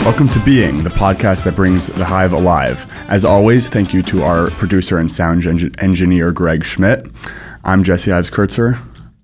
Welcome to Being, the podcast that brings the Hive alive. As always, thank you to our producer and sound engineer, Greg Schmidt. I'm Jesse Ives Kurtzer.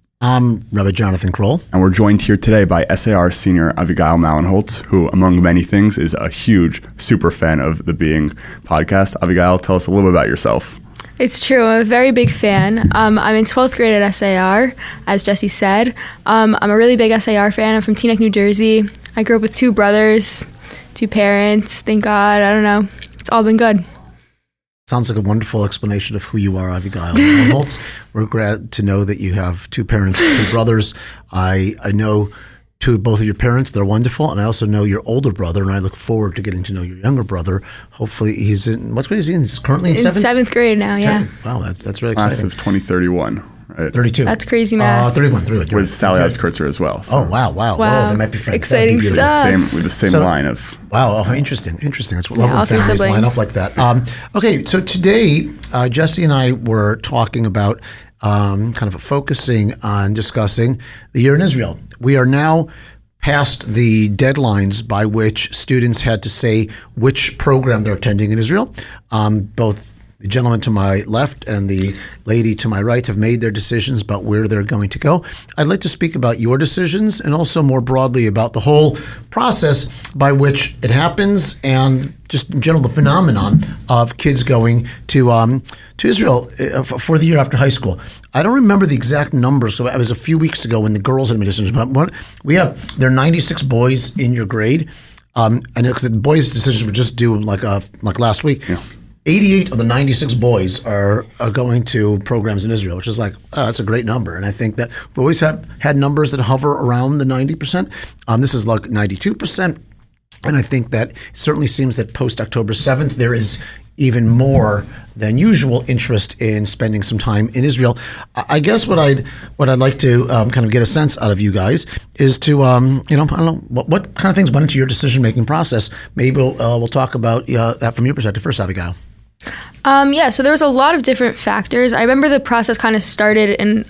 I'm Rabbi Jonathan Kroll. And we're joined here today by SAR senior Avigail Mallenholtz, who, among many things, is a huge super fan of the Being podcast. Avigail, tell us a little bit about yourself. It's true. I'm a very big fan. I'm in 12th grade at SAR, as Jesse said. I'm a really big SAR fan. I'm from Teaneck, New Jersey. I grew up with two brothers, two parents. Thank God. I don't know. It's all been good. Sounds like a wonderful explanation of who you are, Avigail Mallenholtz. We're glad to know that you have two parents, two brothers. I know both of your parents. They're wonderful. And I also know your older brother, and I look forward to getting to know your younger brother. Hopefully he's in, what grade is he in? He's currently in seventh? Seventh grade now, yeah. Okay. Wow, that's really exciting. Class of 2031, right? 32. That's crazy math. 31. With Sally Ives Kurtzer as well. So. Oh, wow. Whoa, they might be friends. Exciting stuff. With the same line of... Wow, interesting. That's what love when families line up like that. Okay, so today, Jesse and I were talking about kind of focusing on discussing the year in Israel. We are now past the deadlines by which students had to say which program they're attending in Israel. Both the gentleman to my left and the lady to my right have made their decisions about where they're going to go. I'd like to speak about your decisions and also more broadly about the whole process by which it happens and just in general the phenomenon of kids going to Israel for the year after high school. I don't remember the exact numbers, so it was a few weeks ago when the girls had made decisions. But there are 96 boys in your grade, and the boys' decisions were just due like last week. Yeah. 88 of the 96 boys are going to programs in Israel, which is that's a great number. And I think that we've always had numbers that hover around the 90%. This is like 92%. And I think that it certainly seems that post-October 7th, there is even more than usual interest in spending some time in Israel. I guess what I'd like to kind of get a sense out of you guys is to I don't know what kind of things went into your decision-making process. Maybe we'll talk about that from your perspective first, Abigail. So there was a lot of different factors. I remember the process kind of started in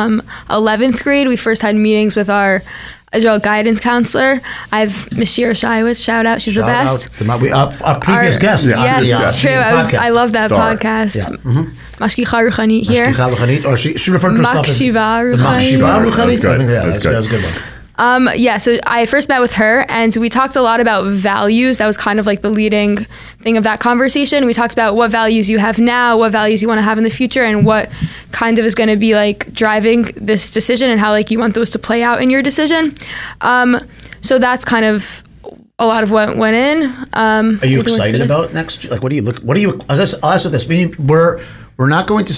11th grade. We first had meetings with our Israel guidance counselor. I have Ms. Shira Shaiwitz, shout out, she's the best. Our previous guest. Yes, it's true. I love that podcast. Yeah. Mashgicha Ruchanit here. Mashgicha Ruchanit, or she referred to herself as Makshiva Ruchanit. That's a good one. So I first met with her and we talked a lot about values. That was kind of like the leading thing of that conversation. We talked about what values you have now, what values you want to have in the future, and what kind of is going to be like driving this decision and how like you want those to play out in your decision. So that's kind of a lot of what went in. Are you excited about next year? Like, I guess I'll ask you this. We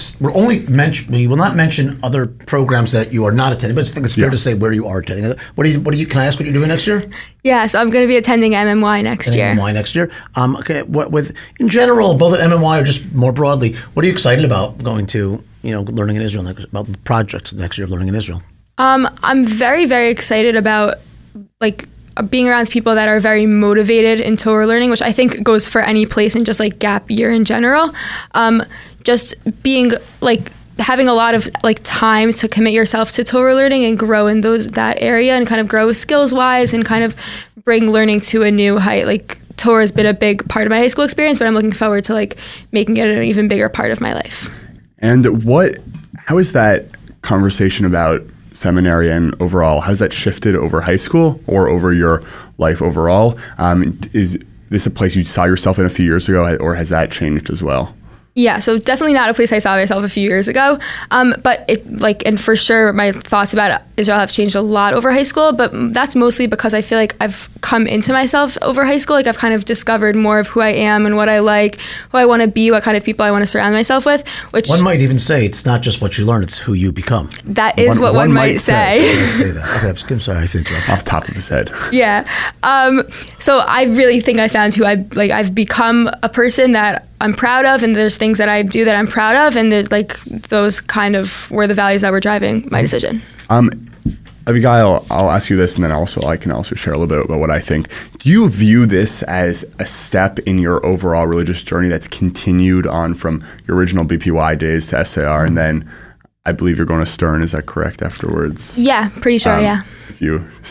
will not mention other programs that you are not attending, but I think it's fair to say where you are attending. Can I ask what you're doing next year? Yeah, so I'm going to be attending MMY next year. MMY next year. Okay. In general, both at MMY or just more broadly, what are you excited about going to, learning in Israel, about the project next year of learning in Israel? I'm very, very excited about being around people that are very motivated in Torah learning, which I think goes for any place in just like gap year in general. Just being having a lot of time to commit yourself to Torah learning and grow in that area and kind of grow skills wise and kind of bring learning to a new height. Torah has been a big part of my high school experience, but I'm looking forward to making it an even bigger part of my life. And how is that conversation about seminary and overall, has that shifted over high school or over your life overall? Is this a place you saw yourself in a few years ago, or has that changed as well? Yeah, so definitely not a place I saw myself a few years ago. But and for sure, my thoughts about Israel have changed a lot over high school. But that's mostly because I feel like I've come into myself over high school. I've kind of discovered more of who I am and what I like, who I want to be, what kind of people I want to surround myself with. Which one might even say it's not just what you learn; it's who you become. That is what one might say. One might say that. Okay, I'm sorry, I think off the top of his head. Yeah. So I really think I found who I've become a person that I'm proud of, and there's things that I do that I'm proud of, and there's those kind of were the values that were driving my decision. Abigail, I'll ask you this, and then I can also share a little bit about what I think. Do you view this as a step in your overall religious journey that's continued on from your original BPY days to SAR, and then I believe you're going to Stern, is that correct, afterwards? Yeah, pretty sure, yeah. If you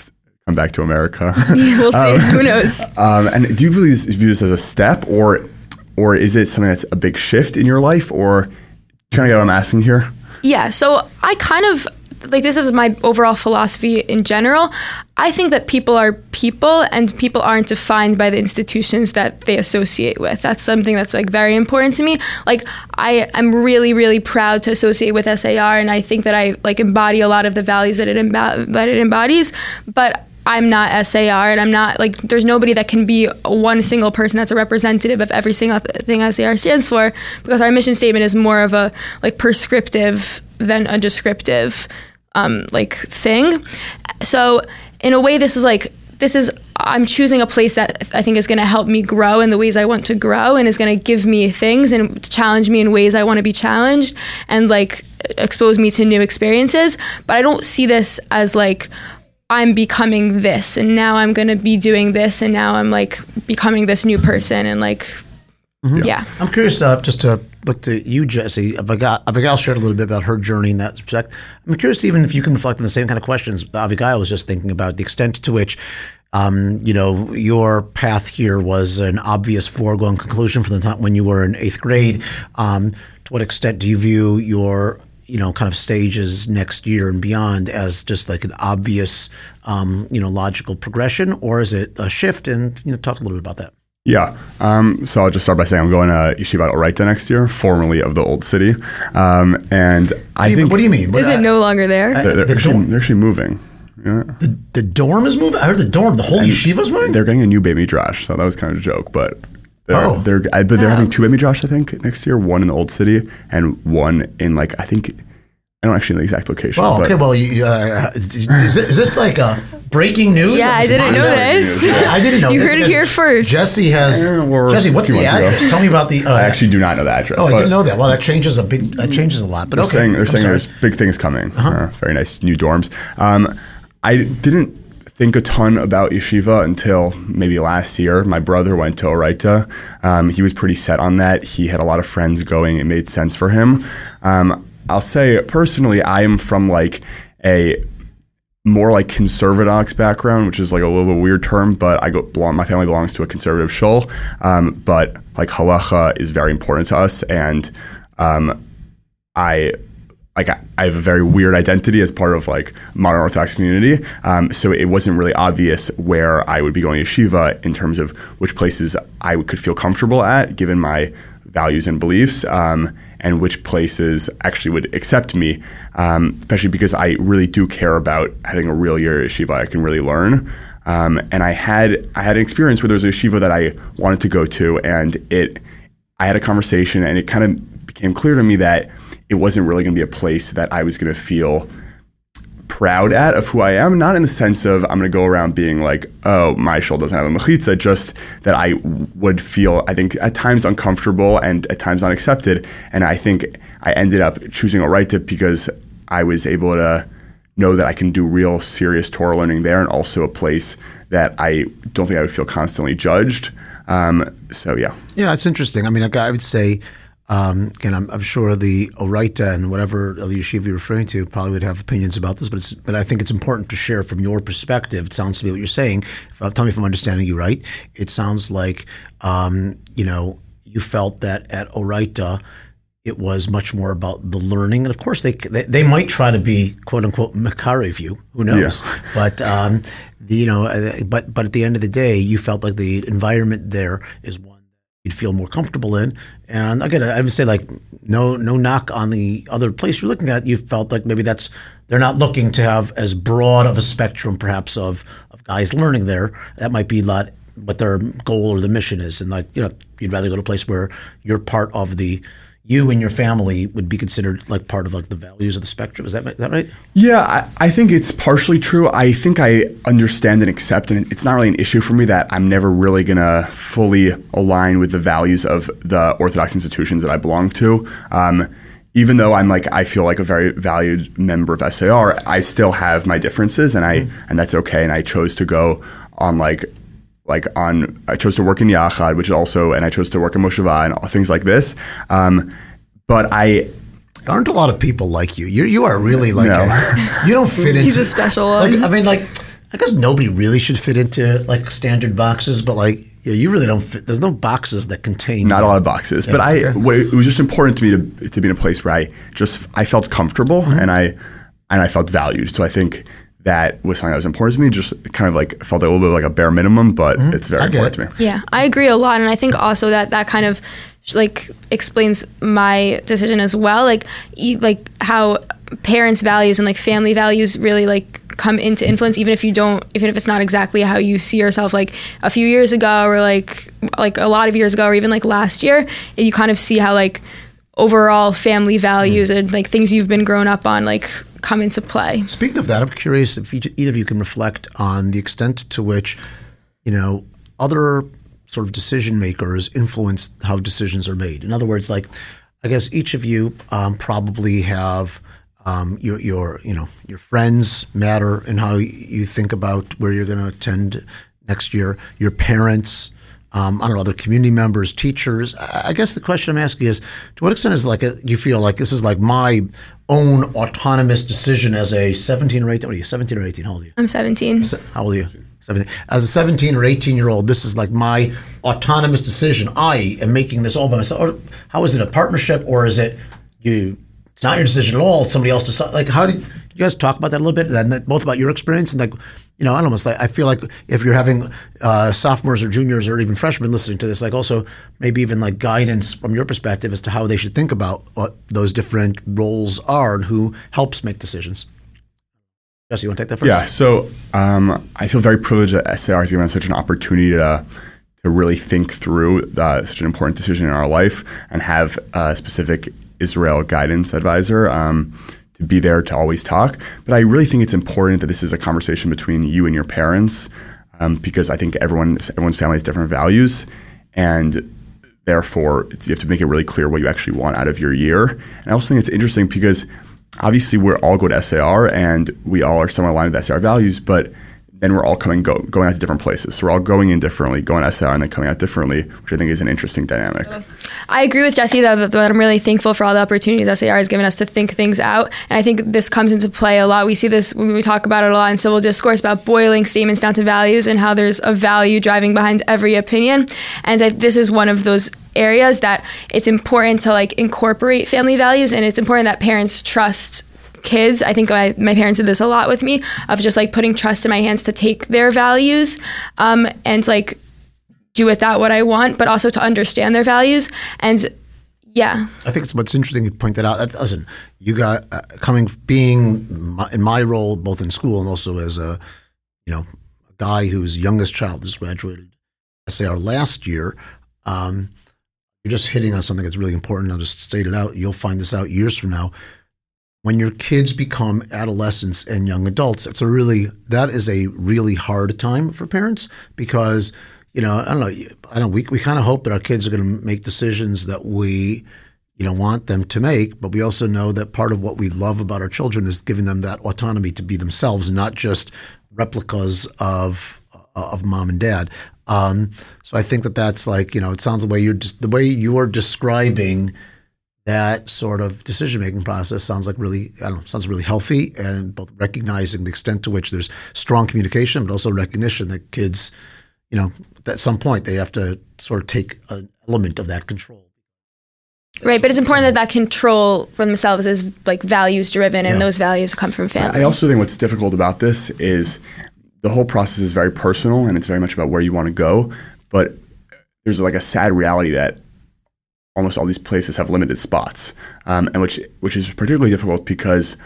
come back to America. We'll see. Who knows? And do you really view this as a step, or is it something that's a big shift in your life, or kind of get what I'm asking here? Yeah. So I kind of this is my overall philosophy in general. I think that people are people, and people aren't defined by the institutions that they associate with. That's something that's very important to me. I am really, really proud to associate with SAR, and I think that I embody a lot of the values that it embodies. But I'm not SAR, and I'm not there's nobody that can be one single person that's a representative of every single thing SAR stands for, because our mission statement is more of a prescriptive than a descriptive thing. So in a way, this is I'm choosing a place that I think is going to help me grow in the ways I want to grow, and is going to give me things and challenge me in ways I want to be challenged, and expose me to new experiences. But I don't see this as I'm becoming this, and now I'm going to be doing this, and now I'm becoming this new person, and yeah. I'm curious just to look to you, Jesse. Avigail shared a little bit about her journey in that respect. I'm curious even if you can reflect on the same kind of questions Avigail was just thinking about, the extent to which your path here was an obvious foregone conclusion from the time when you were in 8th grade. To what extent do you view your kind of stages next year and beyond as just an obvious, logical progression, or is it a shift? And talk a little bit about that. Yeah. So I'll just start by saying I'm going to Yeshivat Oraita next year, formerly of the Old City. And I think... What do you mean? Is it no longer there? They're actually moving. Yeah. The dorm is moving? I heard the whole yeshiva is moving? They're getting a new Beit Midrash, so that was kind of a joke, but... They're having 2 Beit Midrash, I think, next year. One in the Old City and one in I think, I don't actually know the exact location. Well, okay. Well, is this a breaking news? Yeah, I didn't know this. I didn't know you this. You heard it here first. Jesse has. Jesse, what's the address? Tell me about the. I actually do not know the address. Oh, I didn't know that. Well, that changes a lot. But okay, they're saying there's big things coming. Very nice new dorms. I didn't think a ton about yeshiva until maybe last year. My brother went to Oraita. He was pretty set on that. He had a lot of friends going. It made sense for him. I'll say personally, I am from a more conservadox background, which is a little bit weird term, but my family belongs to a conservative shul. But halacha is very important to us, and I have a very weird identity as part of modern Orthodox community. So it wasn't really obvious where I would be going to yeshiva in terms of which places I could feel comfortable at, given my values and beliefs, and which places actually would accept me, especially because I really do care about having a real year at yeshiva I can really learn. And I had an experience where there was a yeshiva that I wanted to go to, and I had a conversation, and it kind of became clear to me that it wasn't really going to be a place that I was going to feel proud of who I am, not in the sense of I'm going to go around being oh, my shul doesn't have a mechitza, just that I would feel, I think, at times uncomfortable and at times not accepted. And I think I ended up choosing Oraita because I was able to know that I can do real serious Torah learning there, and also a place that I don't think I would feel constantly judged. So, yeah. Yeah, it's interesting. I mean, I would say, again, I'm sure the Oraita and whatever other yeshiva you're referring to probably would have opinions about this, but I think it's important to share from your perspective. It sounds to me what you're saying. Tell me if I'm understanding you right. It sounds like you felt that at Oraita it was much more about the learning, and of course they might try to be quote unquote mekarev you. Who knows? Yeah. But but at the end of the day, you felt like the environment there is one you'd feel more comfortable in. And again, I would say no knock on the other place you're looking at. You felt like maybe they're not looking to have as broad of a spectrum perhaps of guys learning there. That might be what their goal or the mission is. And you'd rather go to a place where you're part of you and your family would be considered part of the values of the spectrum. Is that right? Yeah, I think it's partially true. I think I understand and accept, and it's not really an issue for me that I'm never really going to fully align with the values of the Orthodox institutions that I belong to. Even though I feel like a very valued member of SAR, I still have my differences, and and that's okay. And I chose to go on I chose to work in Yachad, which is also, and I chose to work in Mosheva and things like this. But aren't a lot of people like you. You are really you don't fit into. He's a special one. I guess nobody really should fit into like standard boxes, but like, yeah, you really don't fit. There's no boxes that contain. Not a lot of boxes, but it was just important to me to be in a place where I felt comfortable and I felt valued. So I think that was something that was important to me. Just kind of like felt a little bit like a bare minimum, but it's very important to me. Yeah, I agree a lot, and I think also that kind of like explains my decision as well. Like how parents' values and like family values really like come into influence, even if it's not exactly how you see yourself like a few years ago or like a lot of years ago or even like last year. You kind of see how like overall family values and like things you've been grown up on like come into play. Speaking of that, I'm curious if either of you can reflect on the extent to which, other sort of decision makers influence how decisions are made. In other words, like, I guess each of you probably have your friends matter in how you think about where you're going to attend next year. Your parents, other community members, teachers. I guess the question I'm asking is, to what extent is you feel like this is like my own autonomous decision as a 17 or 18? What are you, 17 or 18? How old are you? I'm 17. How old are you? 17. As a 17 or 18-year-old, this is like my autonomous decision. I am making this all by myself. Or how is it a partnership, or is it you? It's not your decision at all. It's somebody else decide. Like, how did you guys talk about that a little bit? And both about your experience and I feel like if you're having sophomores or juniors or even freshmen listening to this, like also maybe even like guidance from your perspective as to how they should think about what those different roles are and who helps make decisions. Jesse, you want to take that first? Yeah. So I feel very privileged that SAR has given us such an opportunity to really think through such an important decision in our life and have a specific Israel guidance advisor to be there to always talk. But I really think it's important that this is a conversation between you and your parents because I think everyone's family has different values, and therefore you have to make it really clear what you actually want out of your year. And I also think it's interesting because obviously we're all go to SAR and we all are somewhat aligned with SAR values, but then we're all going out to different places. So we're all going in differently, going to SAR and then coming out differently, which I think is an interesting dynamic. I agree with Jesse that I'm really thankful for all the opportunities SAR has given us to think things out. And I think this comes into play a lot. We see this when we talk about it a lot in civil discourse about boiling statements down to values and how there's a value driving behind every opinion. And this is one of those areas that it's important to like incorporate family values, and it's important that parents trust kids. I think my parents did this a lot with me, of just like putting trust in my hands to take their values and like do with that what I want, but also to understand their values. And yeah, I think it's what's interesting you point that out. Listen, you got being in my role both in school and also as a guy whose youngest child just graduated SAR last year. You're just hitting on something that's really important. I'll just state it out. You'll find this out years from now. When your kids become adolescents and young adults, that is a really hard time for parents because, we kind of hope that our kids are going to make decisions that we, want them to make, but we also know that part of what we love about our children is giving them that autonomy to be themselves and not just replicas of mom and dad. So I think that's like, it sounds the way you're describing that sort of decision-making process sounds really healthy, and both recognizing the extent to which there's strong communication, but also recognition that kids, at some point they have to sort of take an element of that control. Right, but it's important that control for themselves is like values-driven, and those values come from family. I also think what's difficult about this is the whole process is very personal, and it's very much about where you want to go, but there's like a sad reality that almost all these places have limited spots, and which is particularly difficult because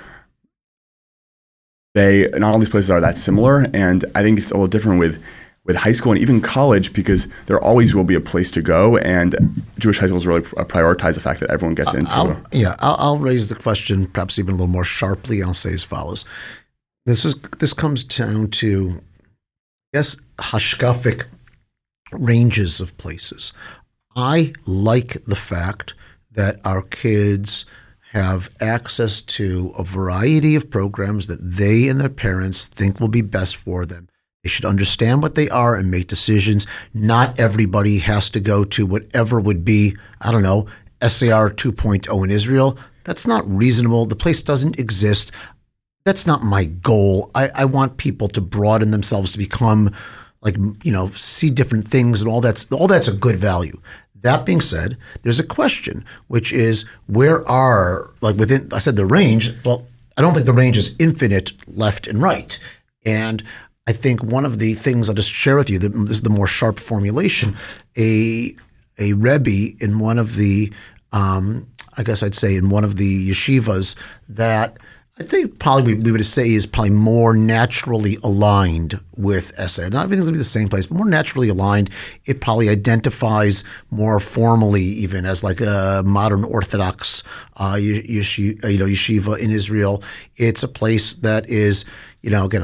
not all these places are that similar. And I think it's a little different with high school and even college because there always will be a place to go, and Jewish high schools really prioritize the fact that everyone gets into. I'll raise the question perhaps even a little more sharply. I'll say as follows: This comes down to, I guess, hashkafic ranges of places. I like the fact that our kids have access to a variety of programs that they and their parents think will be best for them. They should understand what they are and make decisions. Not everybody has to go to whatever would be, SAR 2.0 in Israel. That's not reasonable. The place doesn't exist. that's not my goal. I want people to broaden themselves to become see different things, and all that's a good value. That being said, there's a question, which is where are, within, I said the range, well, I don't think the range is infinite left and right. And I think one of the things I'll just share with you, this is the more sharp formulation, a Rebbe in one of the, I guess I'd say in one of the yeshivas that I think probably we would say is probably more naturally aligned with SAR. Not everything's going to be the same place, but more naturally aligned. It probably identifies more formally even as like a modern Orthodox yeshiva in Israel. It's a place that is, again,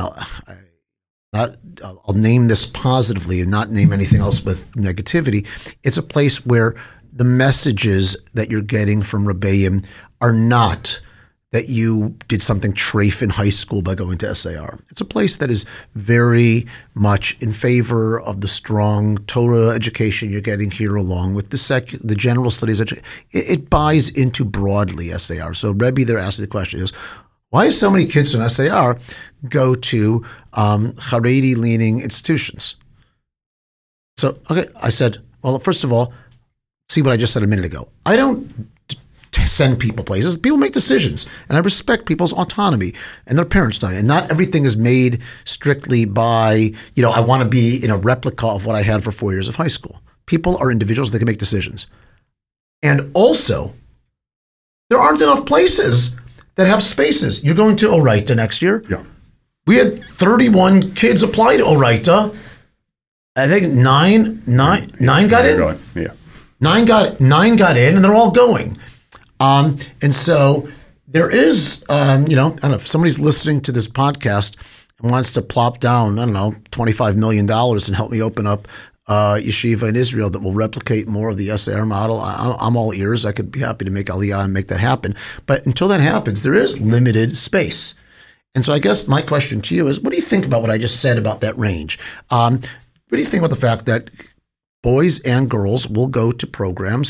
I'll name this positively and not name anything else with negativity. It's a place where the messages that you're getting from Rebbeim are not that you did something treif in high school by going to SAR. It's a place that is very much in favor of the strong Torah education you're getting here, along with the general studies. It buys into broadly SAR. So Rebbe there asked the question is, why do so many kids from SAR go to Haredi-leaning institutions? So, okay, I said, well, first of all, see what I just said a minute ago. I don't send people places. People make decisions, and I respect people's autonomy and their parents' time. And not everything is made strictly by, I want to be in a replica of what I had for 4 years of high school. People are individuals. They can make decisions. And also, there aren't enough places that have spaces. You're going to Oraita next year. Yeah. We had 31 kids apply to Oraita. I think nine got in. Yeah. Nine got in, and they're all going. And so there is, I don't know, if somebody's listening to this podcast and wants to plop down, $25 million and help me open up yeshiva in Israel that will replicate more of the SAR model, I'm all ears. I could be happy to make Aliyah and make that happen. But until that happens, there is limited space. And so I guess my question to you is, what do you think about what I just said about that range? What do you think about the fact that boys and girls will go to programs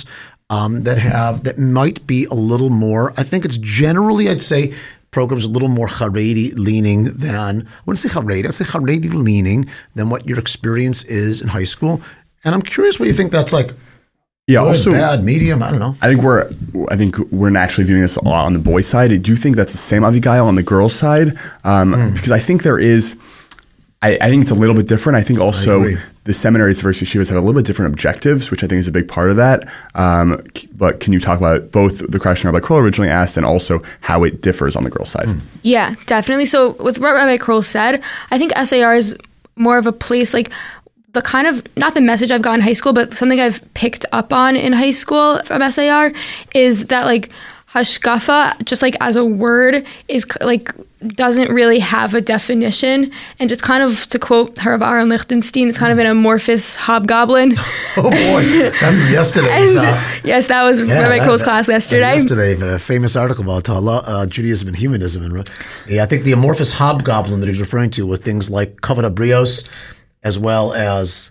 that might be a little more, I think it's generally, I'd say, programs a little more Haredi leaning than, I wouldn't say Haredi, I'd say Haredi leaning than what your experience is in high school. And I'm curious what you think that's like. Yeah, good, also bad, medium, I don't know. I think we're naturally viewing this a lot on the boys' side. Do you think that's the same, Avigail, on the girls' side? Because I think there is, I think it's a little bit different. I think also the seminaries versus yeshivas have a little bit different objectives, which I think is a big part of that. But can you talk about both the question Rabbi Kroll originally asked and also how it differs on the girls' side? Yeah, definitely. So with what Rabbi Kroll said, I think SAR is more of a place like the kind of, not the message I've got in high school, but something I've picked up on in high school from SAR is that like hashkafa, just like as a word, is like doesn't really have a definition, and just kind of, to quote Harav Aaron Lichtenstein, it's kind of an amorphous hobgoblin. Oh boy, that's yesterday's. Yes, that was Rabbi Kroll's class yesterday. Yesterday, a famous article about Judaism and humanism, and I think the amorphous hobgoblin that he was referring to with things like kavod habrios, as well as.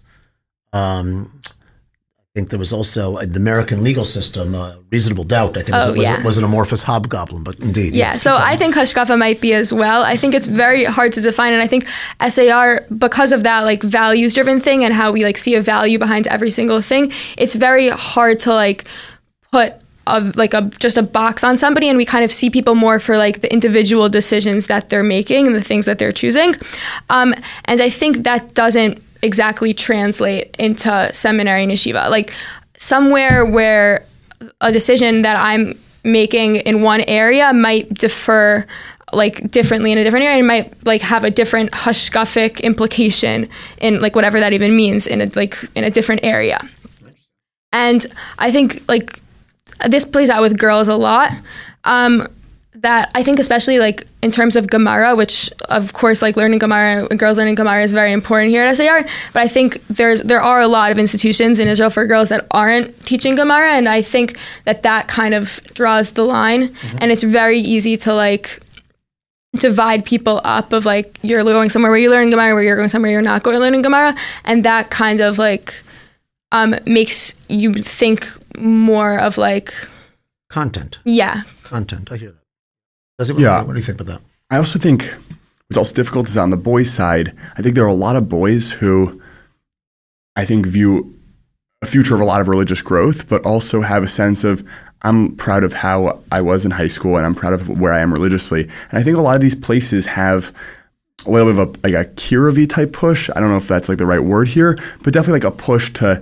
I think there was also the American legal system, reasonable doubt, I think was an amorphous hobgoblin, but indeed. Yeah, yes, so I think hashkafa might be as well. I think it's very hard to define, and I think SAR, because of that like values-driven thing and how we like see a value behind every single thing, it's very hard to like put just a box on somebody, and we kind of see people more for like the individual decisions that they're making and the things that they're choosing. And I think that doesn't exactly translate into seminary and yeshiva. Like somewhere where a decision that I'm making in one area might differ like differently in a different area, and might like have a different hashkafic implication in like whatever that even means in a different area. And I think like this plays out with girls a lot. That I think especially like in terms of Gemara, which of course like learning Gemara, girls learning Gemara is very important here at SAR, but I think there are a lot of institutions in Israel for girls that aren't teaching Gemara, and I think that kind of draws the line, and it's very easy to like divide people up of like you're going somewhere where you learn Gemara, where you're going somewhere you're not going to learn Gemara, and that kind of like makes you think more of like content. Yeah. Content. I hear that. Yeah. What do you think about that? I also think what's also difficult is on the boys' side. I think there are a lot of boys who I think view a future of a lot of religious growth, but also have a sense of, I'm proud of how I was in high school and I'm proud of where I am religiously. And I think a lot of these places have a little bit of a Kiruvi type push. I don't know if that's like the right word here, but definitely like a push to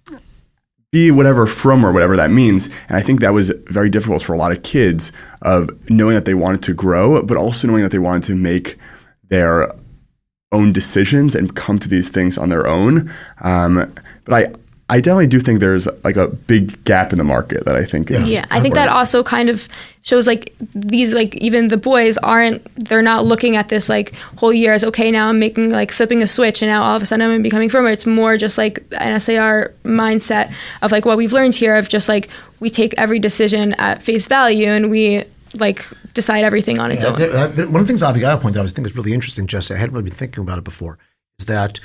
be whatever from or whatever that means. And I think that was very difficult for a lot of kids of knowing that they wanted to grow, but also knowing that they wanted to make their own decisions and come to these things on their own. But I definitely do think there's like a big gap in the market that I think is. Yeah, I think that also kind of shows like these, like even the boys they're not looking at this like whole year as, okay, now I'm making like flipping a switch and now all of a sudden I'm becoming firmer. It's more just like an SAR mindset of like what we've learned here of just like we take every decision at face value and we like decide everything on its own. One of the things Avigail pointed out, I think is really interesting, Jesse, I hadn't really been thinking about it before, is that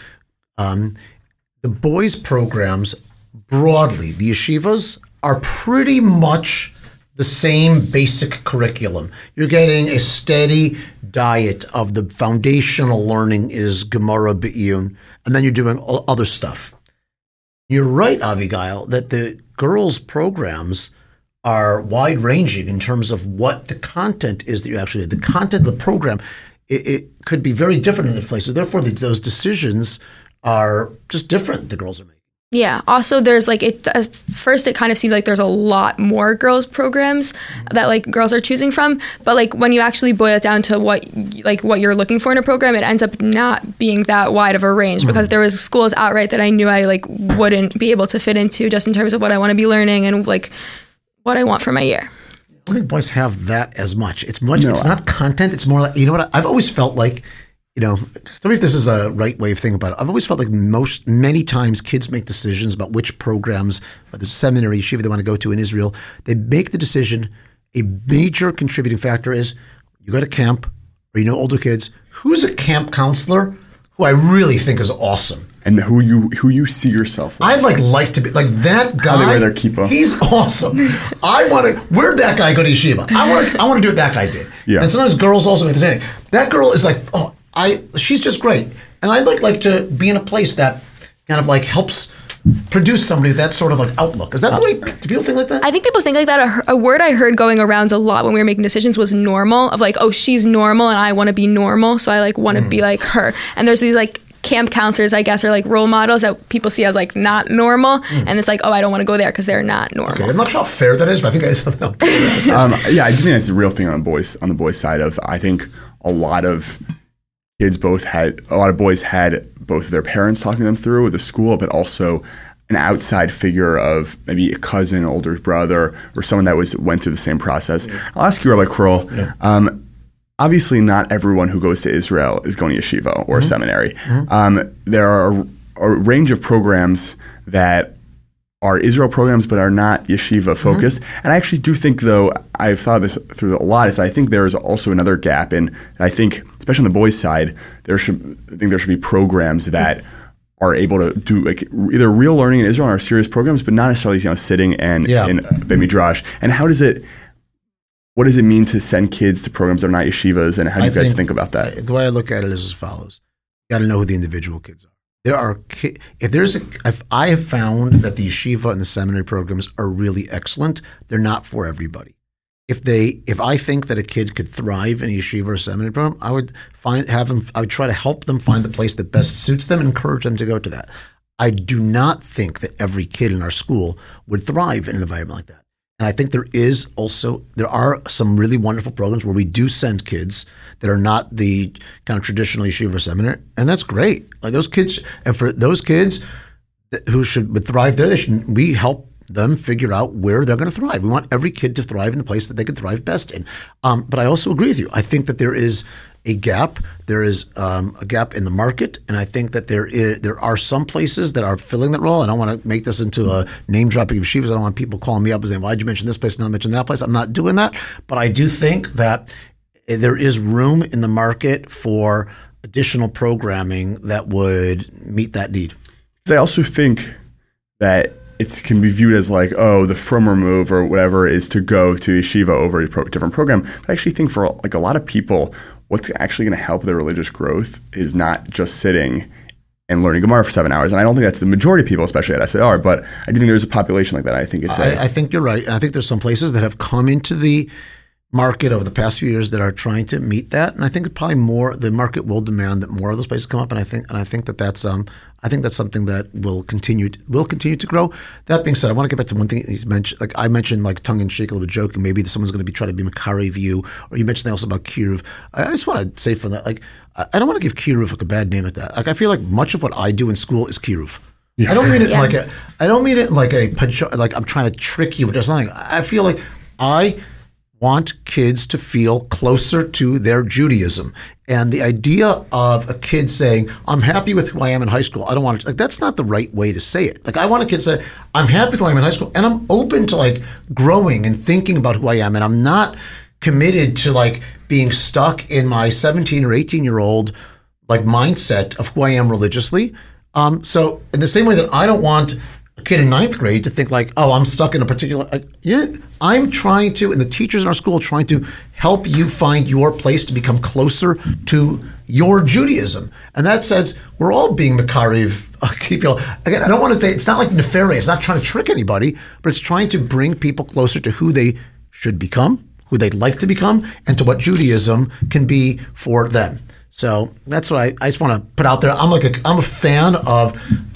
the boys' programs, broadly, the yeshivas, are pretty much the same basic curriculum. You're getting a steady diet of the foundational learning is Gemara, Be'iyun, and then you're doing other stuff. You're right, Avigail, that the girls' programs are wide-ranging in terms of what the content is that you actually do. The content of the program, it could be very different in the places. Therefore, those decisions are just different the girls are making. Yeah. Also, there's like first it kind of seemed like there's a lot more girls programs that like girls are choosing from, but like when you actually boil it down to what you're looking for in a program, it ends up not being that wide of a range because there was schools outright that I knew I like wouldn't be able to fit into just in terms of what I want to be learning and like what I want for my year. I don't think boys have that as much. It's not content. It's more like, you know what, I've always felt like, tell me if this is a right way of thinking about it. I've always felt like many times kids make decisions about which programs, whether it's seminary, yeshiva they want to go to in Israel. They make the decision. A major contributing factor is you go to camp or older kids. Who's a camp counselor who I really think is awesome? And who you see yourself like. I'd like to be like that guy. How they wear their kippah. He's awesome. Where'd that guy go to yeshiva? I want to do what that guy did. Yeah. And sometimes girls also make the same thing. That girl is like, she's just great. And I'd like to be in a place that kind of like helps produce somebody with that sort of like outlook. Is that the way, do people think like that? I think people think like that. A word I heard going around a lot when we were making decisions was normal, of like, oh, she's normal and I want to be normal. So I like want to be like her. And there's these like camp counselors, I guess, are like role models that people see as like not normal. And it's like, oh, I don't want to go there because they're not normal. Okay, I'm not sure how fair that is, but I think that is something else. Yeah, I do think that's a real thing on the boys side of, I think a lot of boys had both of their parents talking them through the school, but also an outside figure of maybe a cousin, older brother, or someone that went through the same process. I'll ask you, Rabbi Kroll, obviously not everyone who goes to Israel is going to yeshiva or seminary. There are a range of programs that are Israel programs but are not yeshiva focused. And I actually do think, though, I've thought this through a lot, is I think there is also another gap in, I think, especially on the boys' side, there should be programs that are able to do like either real learning in Israel or serious programs, but not necessarily sitting in Beit Midrash. And what does it mean to send kids to programs that are not yeshivas, and how do you guys think about that? The way I look at it is as follows: you got to know who the individual kids are. If I have found that the yeshiva and the seminary programs are really excellent, they're not for everybody. If I think that a kid could thrive in a yeshiva or seminary program, I would try to help them find the place that best suits them and encourage them to go to that. I do not think that every kid in our school would thrive in an environment like that. And I think there are some really wonderful programs where we do send kids that are not the kind of traditional yeshiva or seminary, and that's great. Like those kids, and for those kids who would thrive there, we help them figure out where they're going to thrive. We want every kid to thrive in the place that they can thrive best in. But I also agree with you. I think that there is a gap. There is a gap in the market, and I think that there are some places that are filling that role. I don't want to make this into a name dropping of yeshivas. I don't want people calling me up and saying, "Why'd you mention this place and not mention that place?" I'm not doing that. But I do think that there is room in the market for additional programming that would meet that need. I also think that it can be viewed as like, oh, the frommer move or whatever is to go to yeshiva over a different program. But I actually think for like a lot of people, what's actually going to help their religious growth is not just sitting and learning Gemara for 7 hours. And I don't think that's the majority of people, especially at SAR, but I do think there's a population like that. I think I think you're right. I think there's some places that have come into the market over the past few years that are trying to meet that, and I think probably the market will demand that more of those places come up. And I think that's something that will continue to grow. That being said, I want to get back to one thing you mentioned. Like I mentioned, like tongue in cheek, a little bit joking, maybe someone's going to be trying to be Makari view, or you mentioned also about Kiruv. I just want to say for that, like I don't want to give Kiruv like a bad name at that. Like I feel like much of what I do in school is Kiruv. Yeah. I don't mean it like I'm trying to trick you or something. I feel like I want kids to feel closer to their Judaism. And the idea of a kid saying, I'm happy with who I am in high school, I don't want to, like, that's not the right way to say it. Like, I want a kid to say, I'm happy with who I am in high school, and I'm open to, like, growing and thinking about who I am, and I'm not committed to, like, being stuck in my 17 or 18-year-old, like, mindset of who I am religiously. So in the same way that I don't want a kid in 9th grade to think like, oh, I'm stuck in a particular, I'm trying to, and the teachers in our school are trying to help you find your place to become closer to your Judaism. And that says we're all being Makariv. Again, I don't want to say, it's not like nefarious, it's not trying to trick anybody, but it's trying to bring people closer to who they should become, who they'd like to become, and to what Judaism can be for them. So that's what I just want to put out there. I'm a fan of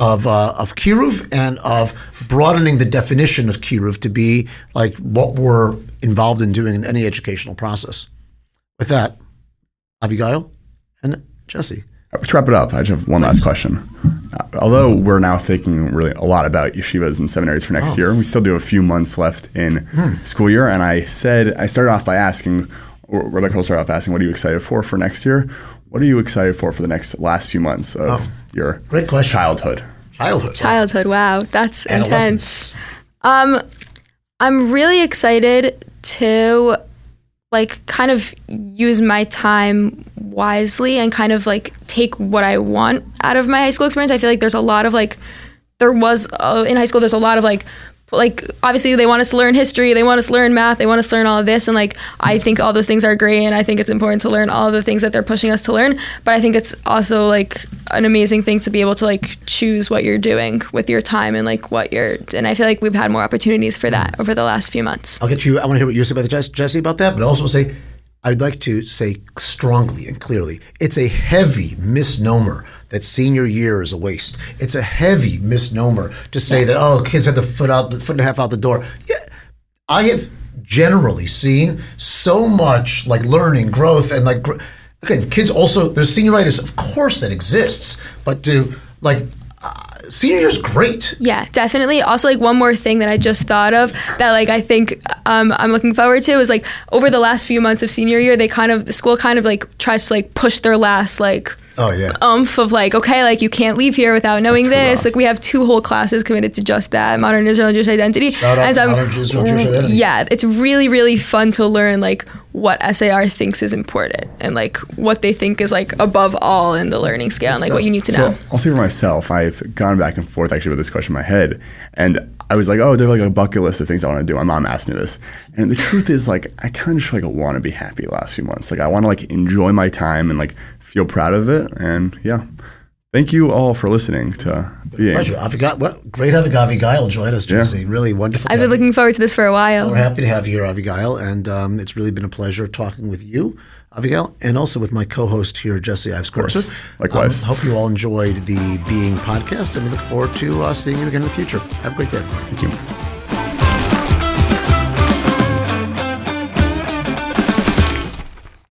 Kiruv and of broadening the definition of Kiruv to be like what we're involved in doing in any educational process. With that, Abigail and Jesse. Let's wrap it up. I just have one last question. Although we're now thinking really a lot about yeshivas and seminaries for next year, we still do a few months left in school year. And I started off by asking, Rebecca will start off asking, what are you excited for next year? What are you excited for the last few months of your great question. Childhood? Childhood, wow, that's intense. I'm really excited to like kind of use my time wisely and kind of like take what I want out of my high school experience. I feel like there's a lot of like, in high school, there's a lot of like obviously they want us to learn history, they want us to learn math, they want us to learn all of this, and like I think all those things are great, and I think it's important to learn all of the things that they're pushing us to learn, but I think it's also like an amazing thing to be able to like choose what you're doing with your time and like and I feel like we've had more opportunities for that over the last few months. I want to hear what you say about Jesse about that, but also say I'd like to say strongly and clearly, it's a heavy misnomer that senior year is a waste. It's a heavy misnomer to say that, kids have the foot and a half out the door. Yeah, I have generally seen so much like learning, growth, and like, again, kids also, there's senioritis, of course that exists, but senior year's great. Yeah, definitely. Also, like one more thing that I just thought of that like I think I'm looking forward to is like over the last few months of senior year, the school kind of like tries to like push their last like oomph of like, okay, like you can't leave here without knowing this. Like we have 2 whole classes committed to just that, Modern Israel and Jewish Identity. Modern Israel and Jewish Identity. Yeah, it's really, really fun to learn like what SAR thinks is important and like what they think is like above all in the learning scale and like what you need to know. I'll say for myself, I've gone back and forth actually with this question in my head, and I was like, do I have like a bucket list of things I want to do? My mom asked me this, and the truth is like I kind of just like want to be happy the last few months. Like I want to like enjoy my time and like feel proud of it, and yeah. Thank you all for listening to being. Pleasure. Great having Abigail join us, Jesse. Yeah. Really wonderful. I've been looking forward to this for a while. We're happy to have you here, Abigail, and it's really been a pleasure talking with you, Abigail, and also with my co-host here, Jesse Ives Kurtzer. Likewise. Hope you all enjoyed the Being podcast, and we look forward to seeing you again in the future. Have a great day, everybody. Thank you.